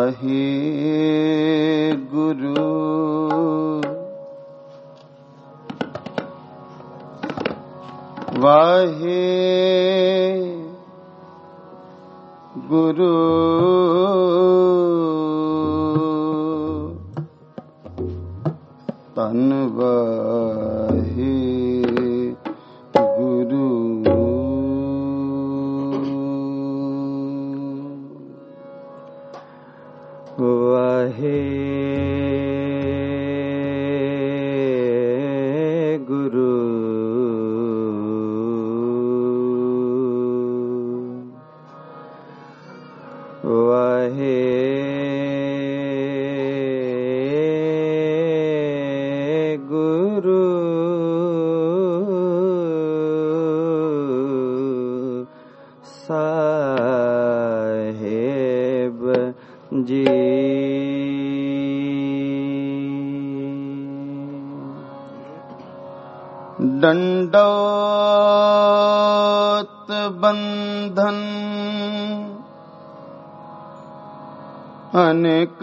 वाहे गुरु वाहे गुरु तन वाहे गुरु वाहे गुरु वाहे गुरु साहेब जी। दंडोत बंधन अनेक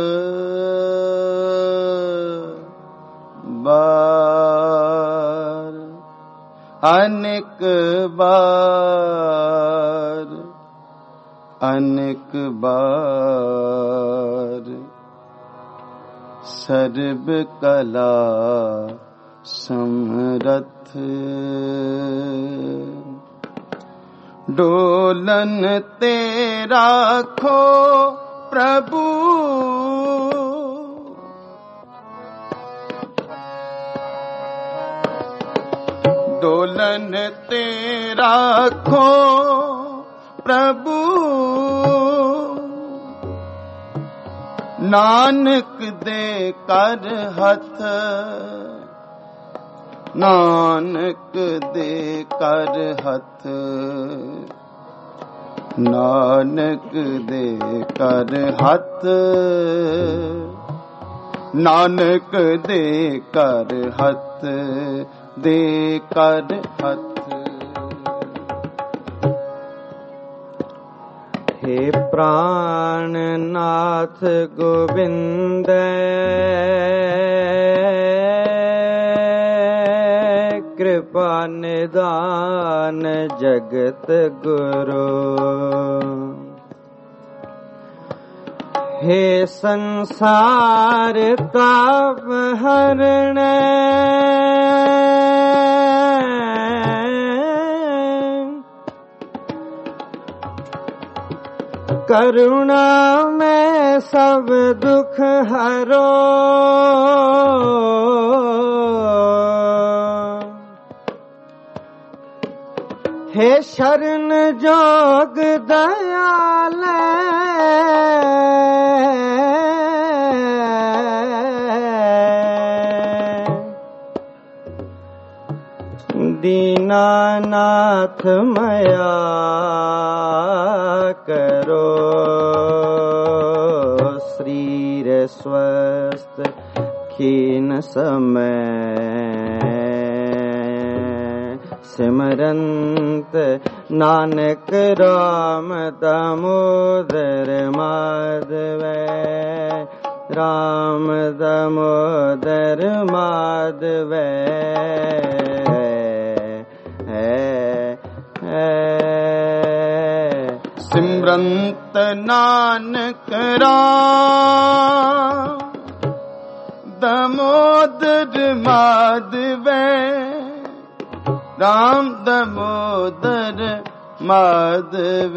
बार अनेक बार अनेक बार सर्व कला समरथ डोलन तेरा खो प्रभु डोलन तेरा खो प्रभु नानक दे कर हथ नानक दे कर हथ नानक दे कर हथ नानक दे कर हथ दे कर हथ। हे प्राणनाथ गोविंद कृपा निदान जगत गुरु हे संसार ताप हरण करुणा में सब दुख हरो हे शरण जोग दयाल दीनानाथ मया करो शरीर स्वस्थ खीन समय सिमरंत नानक राम दामोदर माधव राम दामोदर माधव सिमरंत नानक राम दामोदर माधव राम दामोदर माधव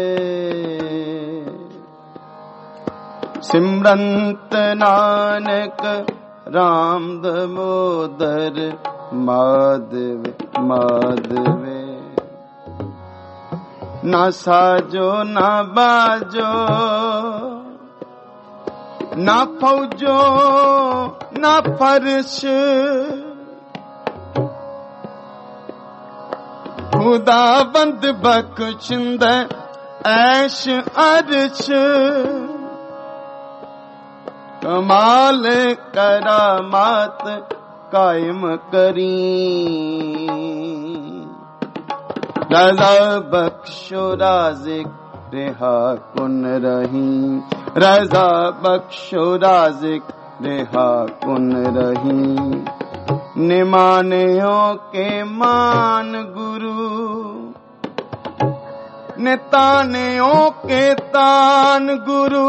सिमरंत नानक राम दामोदर माधव माधव ना साजो ना बाजो ना फौजो ना फर्श खुदाबंद बख्शिंद ऐश अर्श कमाल करामात कायम करी रज़ा बख्शो राज़िक रिहा कुन रही रजा बख्शो राजिक देहा कुन रही। निमान्यो के मान गुरु, नितान्यो के तान गुरु।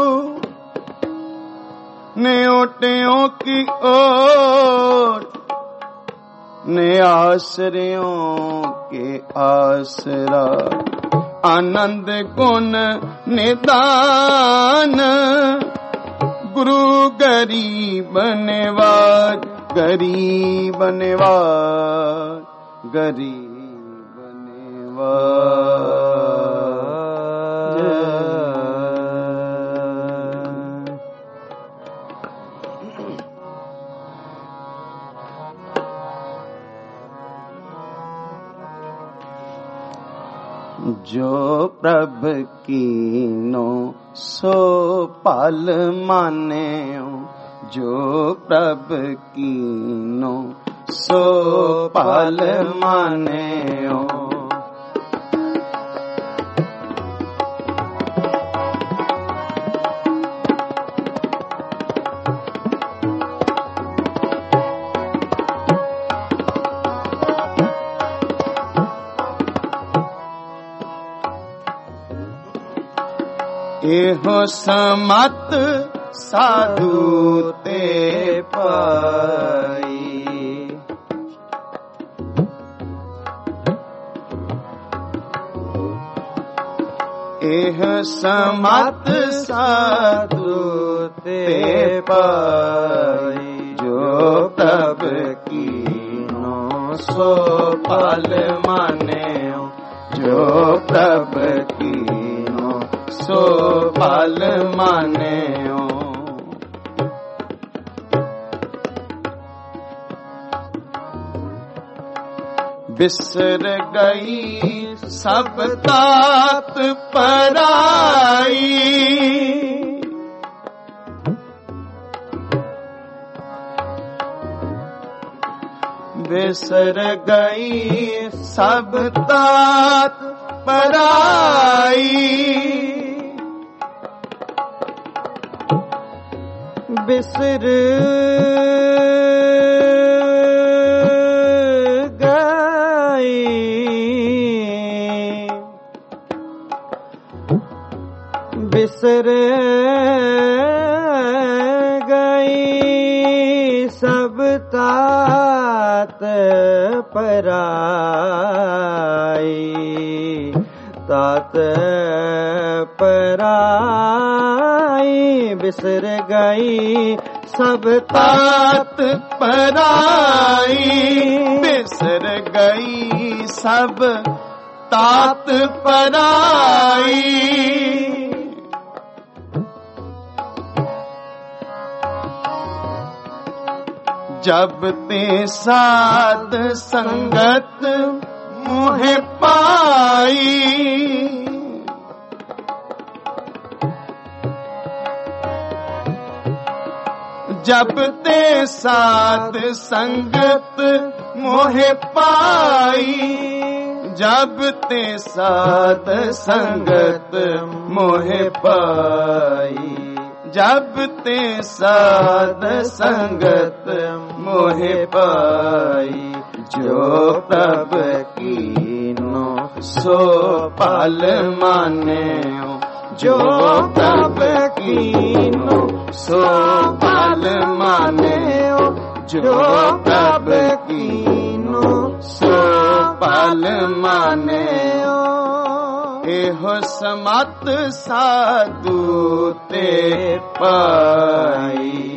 न्योटियों की ओट, ने आश्रयों के आसरा। आनंद गुण निदान, गुरु गरीब निवाज, गरीब निवाज, गरीब निवाज। जो प्रभ कीनो सो पल मान्यो, जो प्रभ कीनो सो पल मान्यो। एहो समत साधु ते पाई, एह समत साधु ते पाई। जो प्रभ कीनो सो पल मान्यो, जो प्रभ कीनो सो पल मान्यो। बिसर गई सब तात पराई, बिसर गई सब तात पराई। बिसर गई, बिसर गई सब तात पराई, तात पराई। बिसर गई सब तात पराई, बिसर गई सब तात पराई। जब ते साध संगत मोहे पाई, जब ते साध संगत मोहे पाई, जब ते साध संगत मोहे पाई, जब ते साध संगत मोहे पाई। जो प्रभ कीनो सो पल मान्यो, जो प्रभ कीनो सो पल मान्यो, जो प्रभ कीनो सो पल मान्यो। एहो समत साधु ते पाई,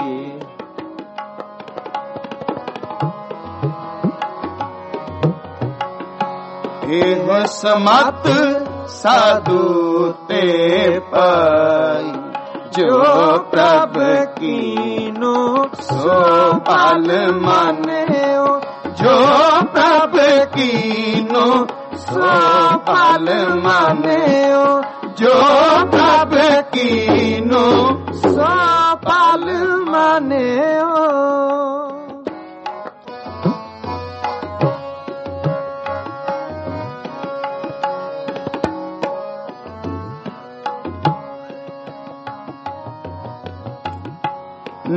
एहो समत साधु ते पाई। जो प्रभ कीनो सो पल मान्यो, जो प्रभ कीनो सो पल मान्यो, जो प्रभ कीनो सो पल मान्यो।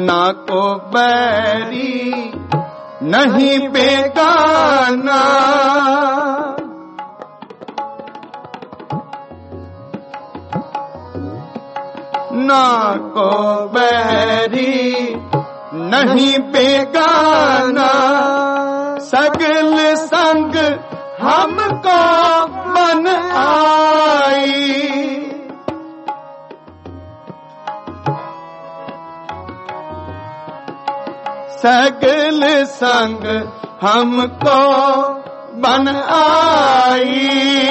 ना को बैरी नहीं बेगाना। ना को बैरी नहीं बेगाना, सगल संग हमको मन आई। सगल संग हमको बन आई।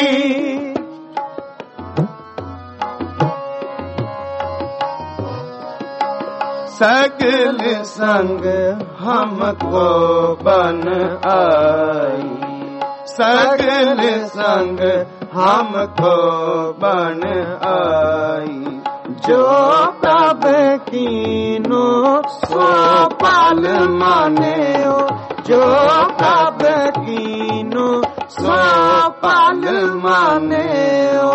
सगल संग हमको बन आई। सगल संग हमको बन आई। जो प्रभ कीनो सो पाल माने हो। जो प्रभ कीनो सो पाल माने हो।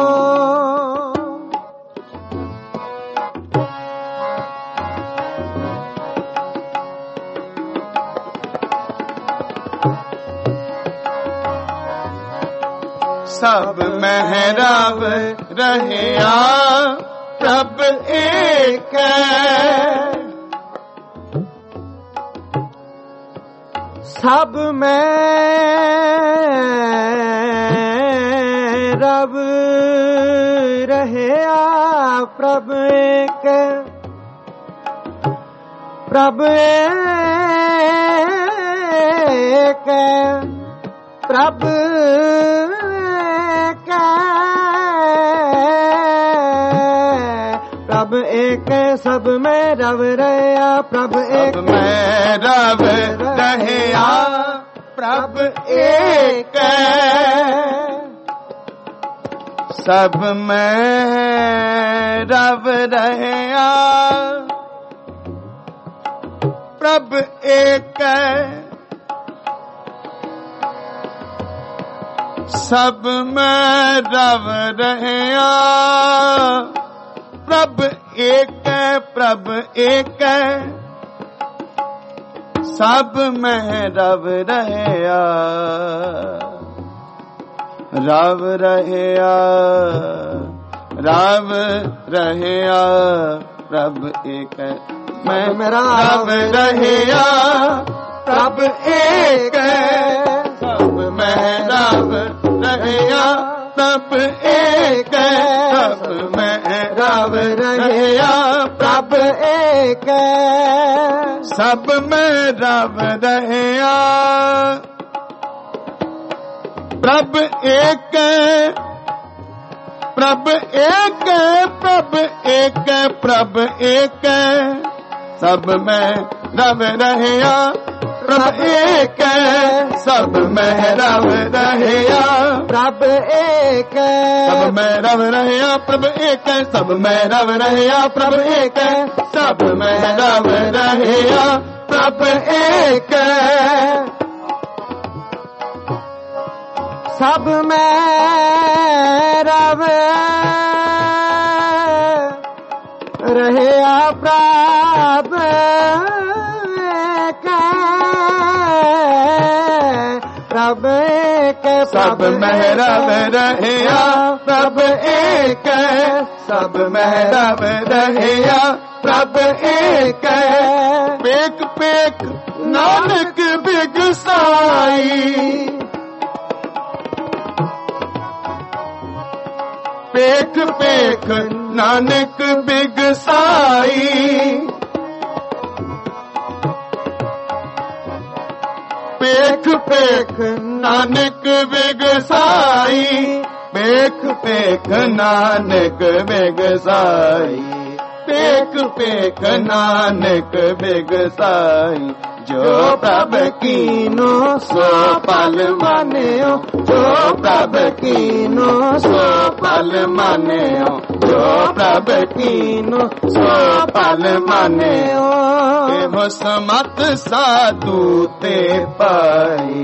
सब महराव रहया प्रभ एक। सब महराव रहया प्रभ एक। प्रभ एक प्रभ प्रभ एक। सब में रव रहया प्रभ एक। में रव रहया प्रभ एक। सब में रव रहया प्रभ एक। सब में रव रहया प्रभ एक। प्रभ एक सब में रव रहया। रव रहया रव रहया प्रभ एक। मैं रव रहया प्रभ एक। सब में रव रहया प्रभ एक। सब में रव रहया प्रभ एक। सब में रव रहया प्रभ एक। प्रभ एक प्रभ एक प्रभ एक। सब में रव रहया प्रभ एक। सब में रव रहया प्रभ एक। सब में रव रहया प्रभ एक। सब में रव रहया प्रभ एक। सब में रव रहया प्रभ एक। सब में रव रहया प्रभ एक। प्रभ एक। सब में रव रहया प्रभ एक। सब में रव रहया प्रभ एक। पेक पेक नानक बिगसाई। पेक पेक नानक बिगसाई। पेख पेख नानक बिगसाई। पेख पेख नानक बिगसाई। पेख पेख नानक बिगसाई। जो प्रभ कीनो सो पल मान्यो। जो प्रभ कीनो सो पल मान्यो। जो प्रभ कीनो सो पल मान्यो। एहो समत साधु ते पाई।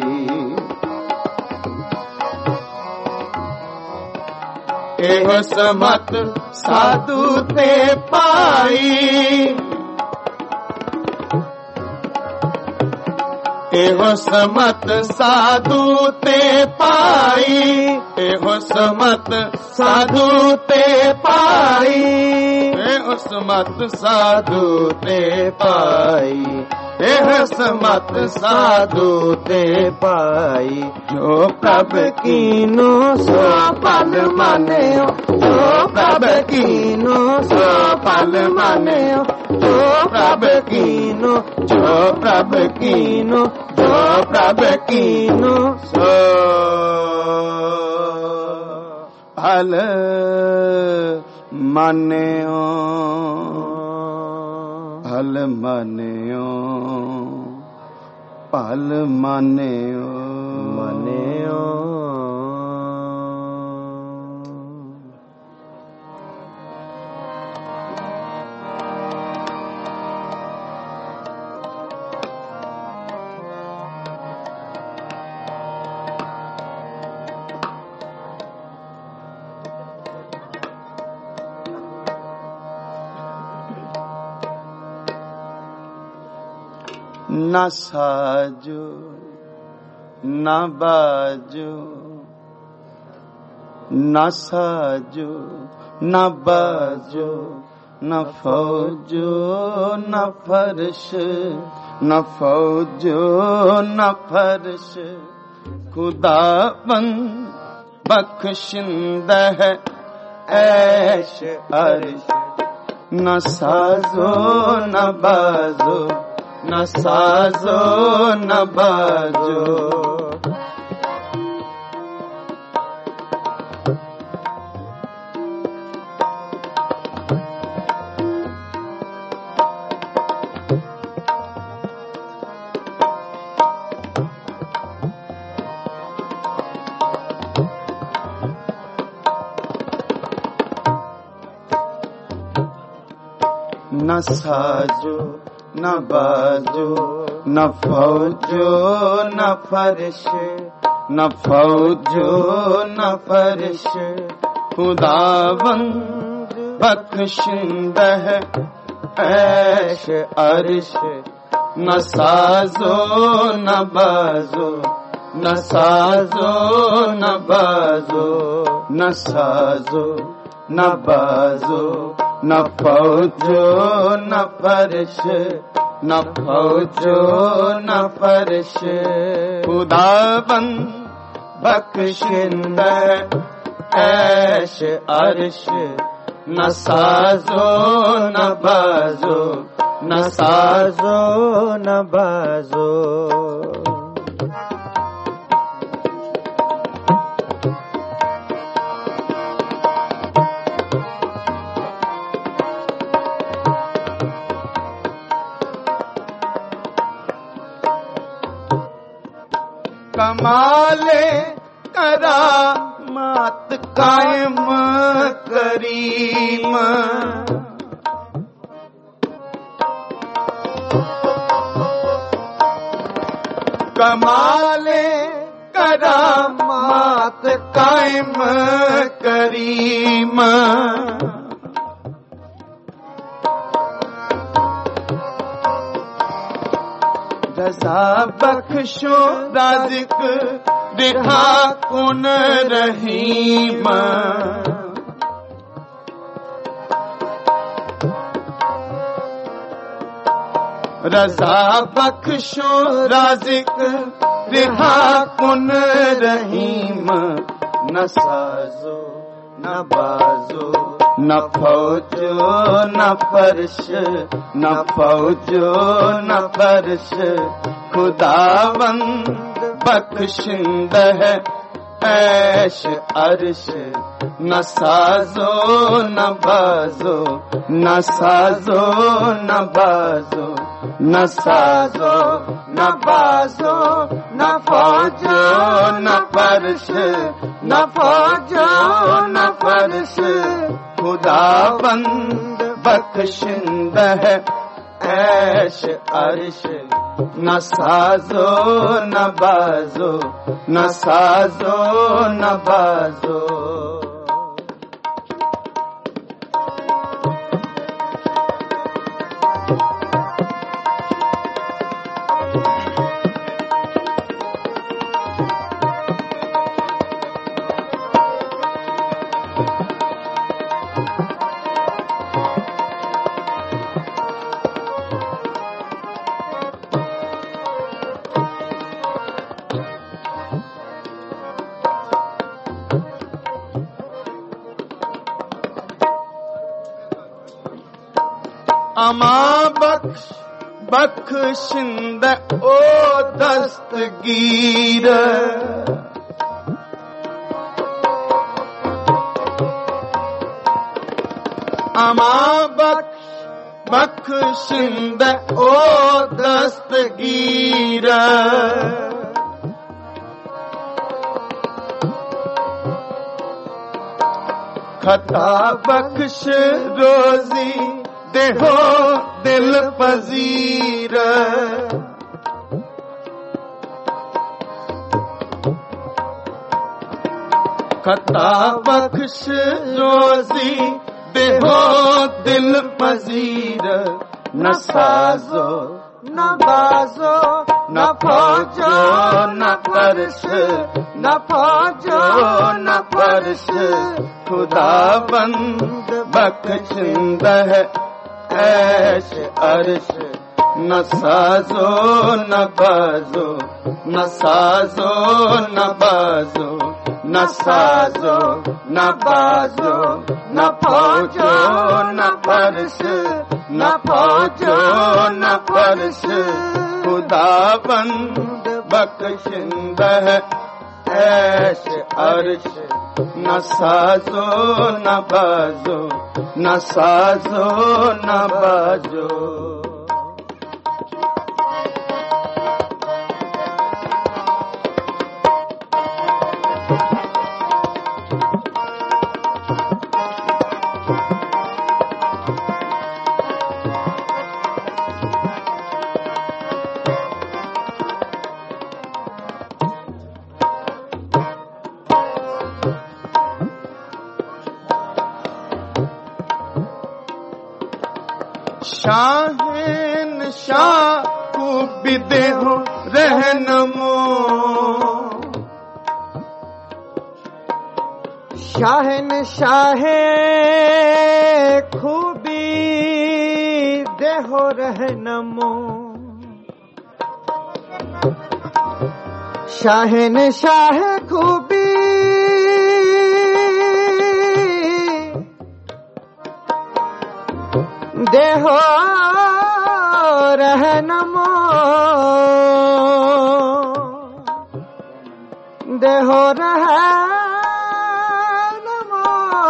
एहो समत साधु ते पाई। एहो समत साधु ते पाई, एहो समत साधु ते पाई, एहो समत साधु ते पाई, एहो समत साधु ते पाई। जो प्रभ कीनो सो फल मान्यो, जो प्रभ कीनो सो फल मान्यो, जो प्रभ कीनो, जो प्रभ कीनो, जो प्रभ कीनो सो फल मान्यो, फल मान्यो, फल मान्यो, मान्यो। न साजो न बाजो, न साजो न बाजो, न फौजो न फर्श, न फौजो न फर्श, खुदाबंद बख्शिंदा है ऐश अर्श। न साजो न बाजो, न साजो न बाजो, न साजो न बाजो, न फौजो न फर्श, न फौजो न फर्श, खुदाबंद बख्शिंदा है ऐश अर्श। न साजो न बाजो, न साजो न बाजो, न साजो न बाजो, न फौजो न फर्श, न फौजो न फर्श, खुदाबंद बख्शिंदा ऐश अर्श। न साजो न बाजो, न साजो न बाजो, कमाले करामात कायम करीम, कमाले करामात कायम करीम, रज़ा बख्शो राज़िक रिहा कुन रहीम, रज़ा बख्शो राज़िक रिहा कुन रहीम। न साजो न बाजो, न फौजो न फर्श, न फौजो न फर्श, खुदाबंद बख्शिंदा है ऐश अर्श। न साजो न बाजो, न साजो न बाजो, न साजो न बाजो, न फौजो न फर्श, न फौजो न फर्श, खुदाबंद बख्शिंदा है ऐश अर्श। न साजो न बाजो, न साजो न बाजो, अमा बख्शिंद ओ दस्तगीर अमा बख्शिंद ओ दस्तगीर खता बख्श रोजी देहो दिल पजीर खता बख्श रोजी देहो दिल पजीर न साजो न बाजो न फौजो न फर्श न फौजो न फर्श खुदाबंद बख्शिंद है ऐश अर्श न साजो न बाजो न साजो न बाजो न साजो न बाजो न फौजो न फर्श न फौजो न फर्श खुदाबंद बख्शिंद है ऐश अर्श न साजो न बाजो न साजो न बाजो शाहिन शाह खूबी देहो रहनमो शाहिन शाहे खूबी देहो रहनमो शाहिन शाह खूबी देहो रहनमो देहो रहनमो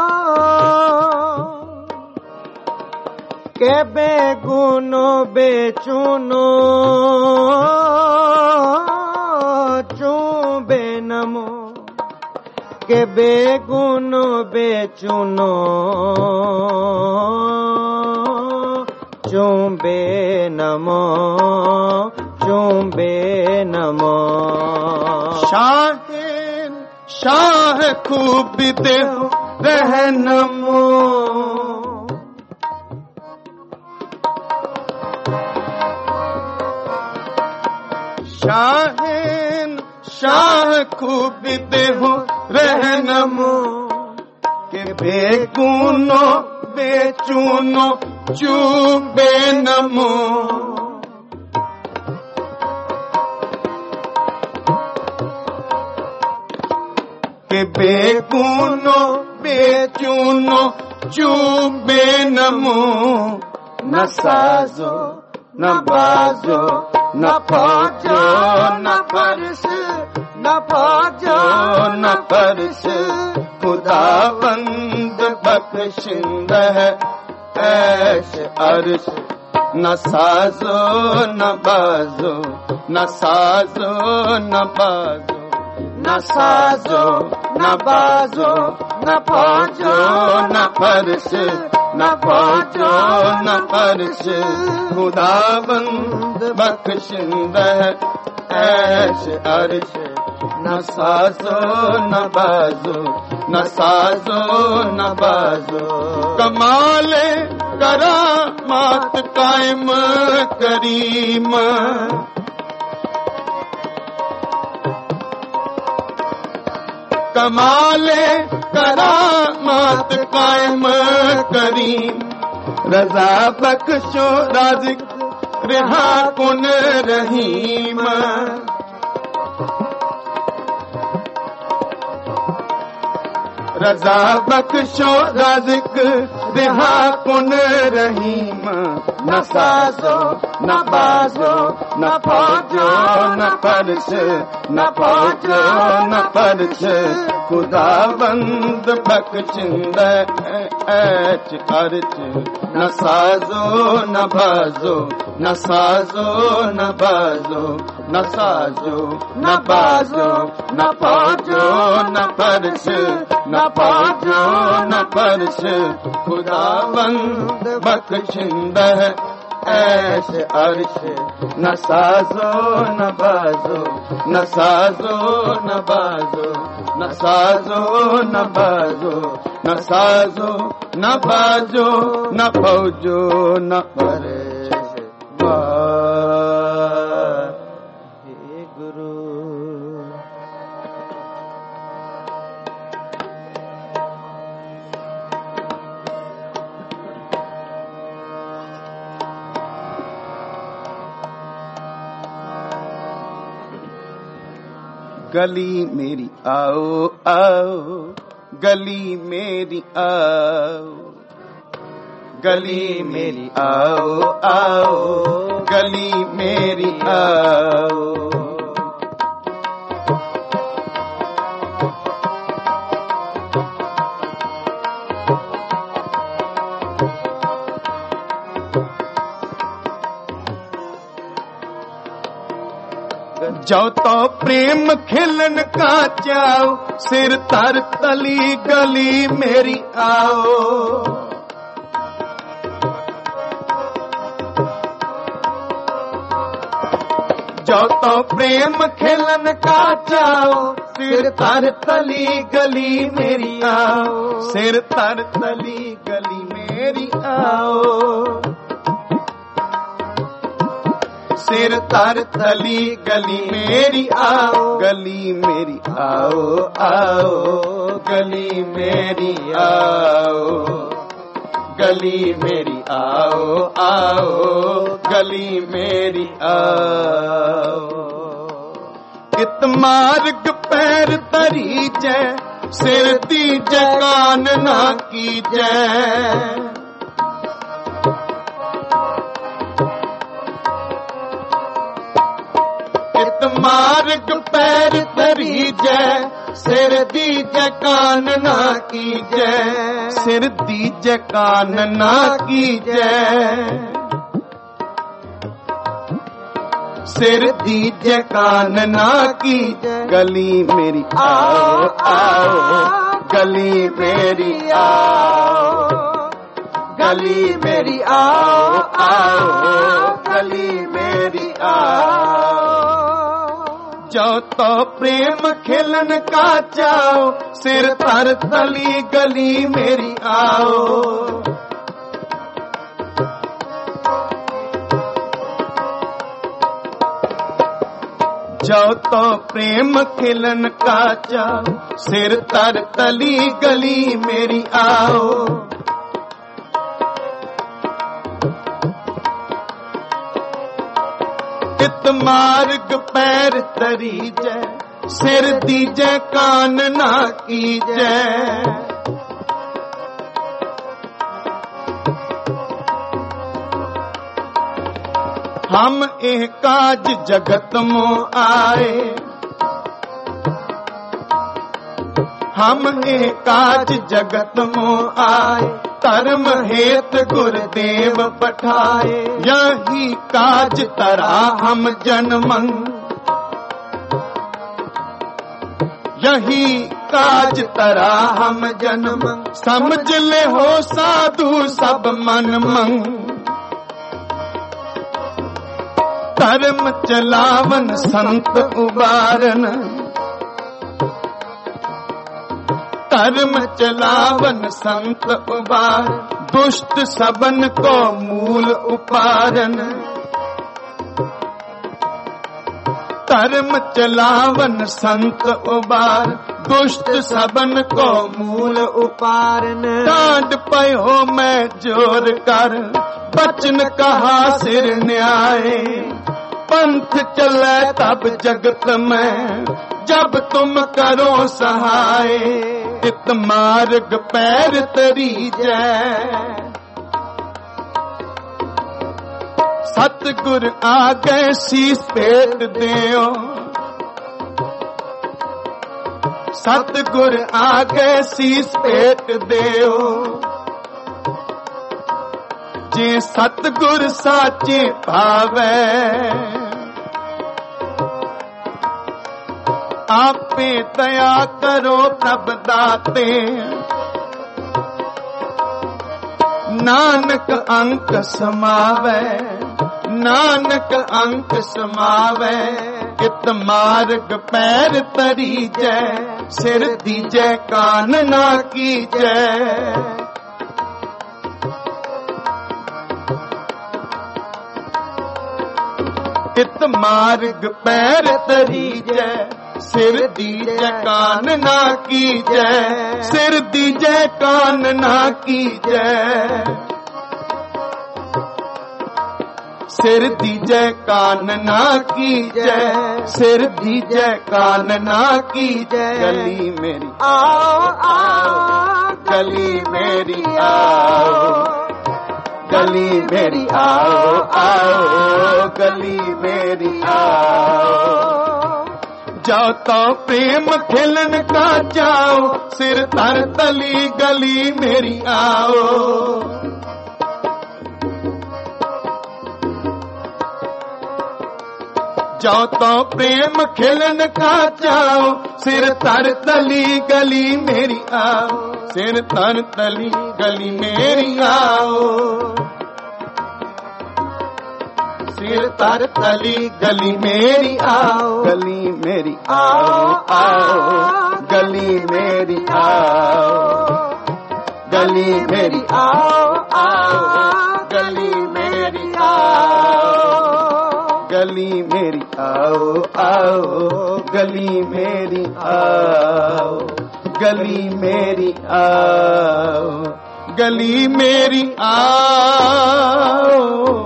के बेगुनो बेचुनो चूबे नमो के बेगुनो बेचुनो चुंबे नमो चुंबे नमो शाहिन शाह खूब देहो रहनमो शाहिन शाह खूब देहो रहनमो के बेगुनो बेचुनो चूबे नमो के बेगुनो बेचुनो चूबे नमो न साजो न बाजो न फौजो न फर्श न फौजो न फर्श खुदाबंद बख्शिंद है ऐश अर्श न साजो न बाजो न साजो न बाजो न साजो न बाजो न फौजो न फर्श न फौजो न फर्श खुदाबंद बख्शिंद है ऐश अर्श न साजो न बाजो न साजो न बाजो कमाले करामात कायम करीम कमाले करामात कायम करीम रजा बख्शो राज़िक रिहा कुन रहीम रजा बख्शो राज़िक बिहा कुन रहीम, न साजो न बाजो न फौजो न फर्श, न फौजो न फर्श, खुदाबंद बख्शिंद ऐच अर्च, न साजो न बाजो न साजो न बाजो, न साजो न बाजो न फौजो न फर्श, न फौजो न फर्श, खुदाबंद बख्शिंद ऐश अर्श, न साजो न बाजो न साजो न बाजो, न साजो न बाजो न साजो न बाजो, न फौजो न फर्श। हे गुरु गली मेरी आओ आओ, गली मेरी आओ, गली मेरी आओ आओ, गली मेरी आओ। जाओ तो प्रेम खिलन का जाओ, सिर तर तली गली मेरी आओ। जाओ तो प्रेम खिलन का जाओ, सिर तर तली गली मेरी आओ, सिर तर तली गली मेरी आओ, सिर तर तली गली मेरी आओ, गली मेरी आओ आओ, गली मेरी आओ, गली मेरी आओ आओ, गली मेरी आओ। इत मार्ग पैर तरी जै, सिर दीजै कान ना कीजै, मार्ग पैर तरी जै, सिर दीजै कान ना कीजै, सिर दीजै कान ना कीजै, सिर दीजै कान ना कीजै। गली मेरी आओ आओ, गली मेरी आओ, गली मेरी आओ आओ, गली मेरी आओ। जाओ तो प्रेम खिलन का जाओ, सिर तर तली गली मेरी आओ। जाओ तो प्रेम खिलन का जाओ, सिर तर तली गली मेरी आओ। इत मार्ग पैर तरी जै, सिर दीजै कान ना कीजै, हम एह काज जगत मो आए, हम एह काज जगत मो आए, धर्म हेत गुरुदेव पठाए, यही काज तरा हम जन्मं, यही काज तरा हम जन्मं, समझ ले हो साधु सब मन मंग, धर्म चलावन संत उबारन, धर्म चलावन संत उबार, दुष्ट सबन को मूल उपारन, धर्म चलावन संत उबार, दुष्ट सबन को मूल उपारन। डांड पयो मैं जोर कर, बचन कहा सिर न्याय, पंथ चले तब जगत में, जब तुम करो सहाय, इत मार्ग पैर तरीजै। सतगुर आगे शीस भेट देओ, सतगुर आगे शीस भेट देओ। जे सतगुर साचे भावे, आपे दया करो प्रभ दाते। नानक अंक समावे, नानक अंक समावे। इत मार्ग पैर तरीजै, सिर दीजै कान ना कीजै। इत मार्ग पैर तरीजै, सिर दीजै कान ना कीजै। सिर दीजै कान ना कीजै। सिर दीजै कान ना कीजै। सिर दीजै कान ना कीजै। गली मेरी आओ आओ, गली मेरी आओ, गली मेरी आओ आओ, गली मेरी आओ। जाओ तो प्रेम खिलन का जाओ, सिर तर तली गली मेरी आओ। जाओ तो प्रेम खिलन का जाओ, सिर तर तली गली मेरी आओ। सिर तर तली गली मेरी आओ। सिर तर तली गली मेरी आओ, गली मेरी आओ आओ, गली मेरी आओ, गली मेरी आओ आओ, गली मेरी आओ, गली मेरी आओ आओ, गली मेरी आओ, गली मेरी आओ, गली मेरी आओ।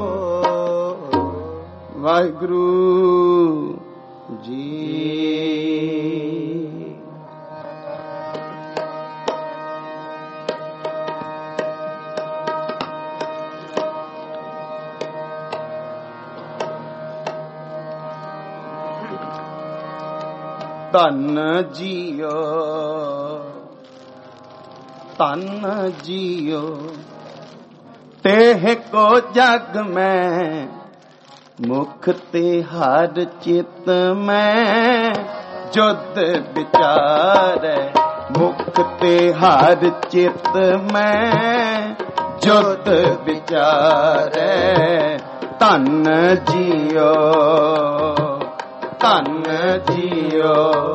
वाहिगुरु जी। धन जियो, धन जियो, तेह को जग में मुख ते हर चित में जुद विचारै। मुख ते हर चित में जुद विचारै। धन जियो, धन जियो,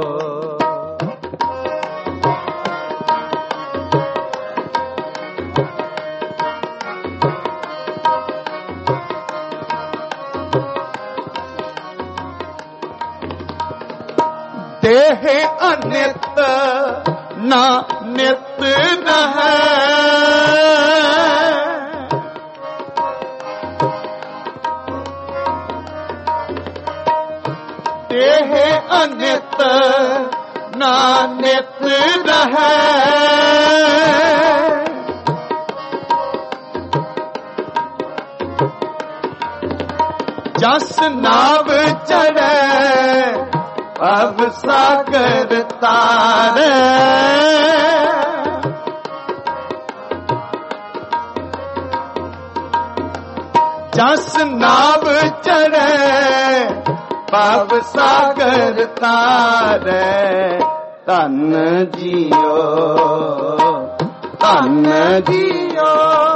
देह अनित ना नित रहै। देह अनित ना नित रहै। जस नाव चढ़ै अब सागर तारे। जस नाव चढ़ै अब सागर तारे। धन जियो, धन जियो,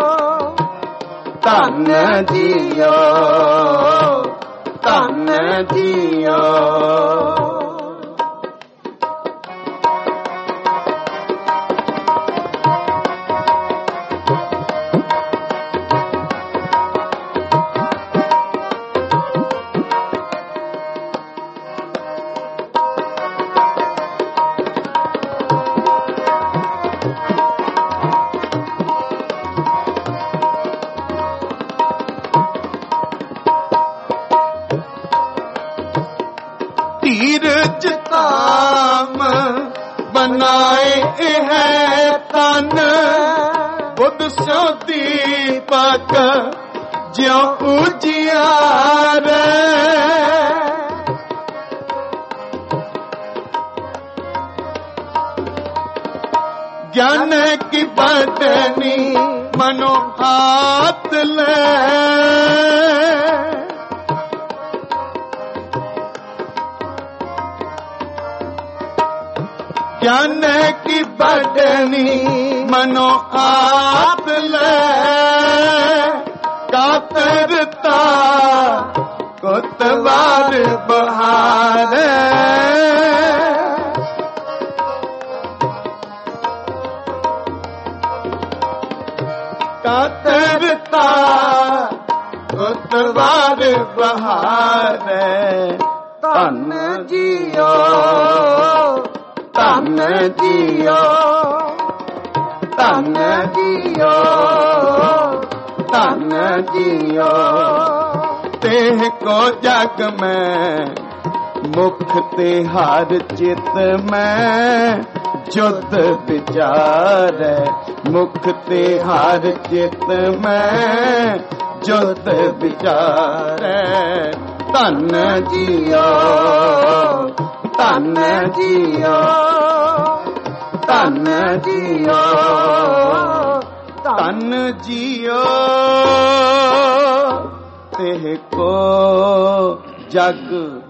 धन जियो, धन जियो। ਰਾਮ ਬਣਾਏ ਹੈ ਤਨ, ਬੁੱਧ ਸੋ ਦੀਪਕ ਜਿਉ ਉਜਿਆਰੇ। ज्ञान की बदनी मनो हाथ ले, ज्ञान की बदनी मनो हाथ ले, कातरता कोतवार बहारे। कातरता कोतवार बहारे। धन जियो धन जियो धन जियो धन जियो, तेह को जग में मुख ते हर चित में जुद विचारै। मुख ते हर चित में जुद विचारै। धन जियो धन जियो धन जियो धन जियो, तेह को जग